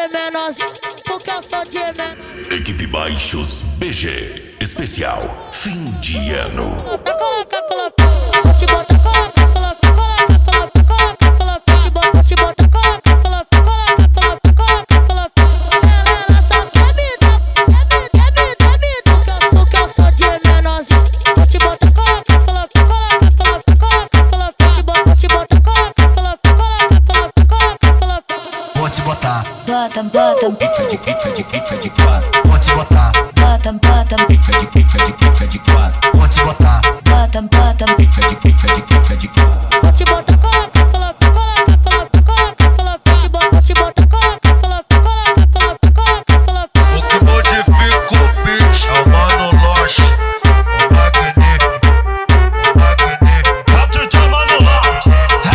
menorzinho, porque eu sou de menorzinho. Equipe Baixos BG, especial fim de ano. Coloca, coloca, vou te botar, coloca, coloca, coloca, coloca, coloca, vou te botar, coloca, coloca, coloca, coloca, coloca. Ela só quer me dar, porque eu sou de menorzinho. Vou te botar, coloca, coloca, coloca, coloca, coloca, vou te botar, coloca, coloca, coloca, coloca. Vou te botar, Bota, pica de quatro. Vou te botar, bota, pica de quatro. Vou te botar, bota, pica de quatro. vou te botar, coloca, coloca, coloca, coloca, coloca, vou te botar, coloca, coloca, coloca, coloca. O que modifica o beat é o Mano Loche, o magnífico, é DJ Mano Loche,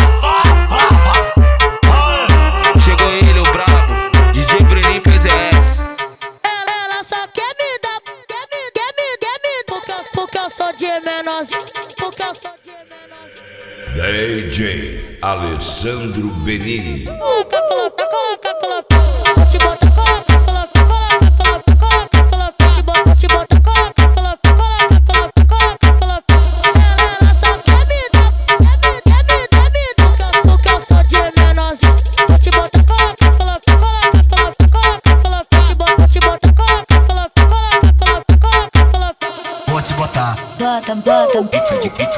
Chegou ele, o brabo, DJ Bruninho PZS. Ela só quer me dar, porque eu sou de menorzinho, porque eu sou de menorzinho. DJ Alessandro Benini. Coloca, coloca, coloca, coloca, vou te botar, coloca, coloca, coloca, coloca, vou te botar, coloca, coloca, coloca, ela só quer me dar, porque eu sou de menorzinho. Vou te botar, coloca, coloca, coloca, vou te botar, coloca, coloca, coloca. Vou te botar, Bota, pica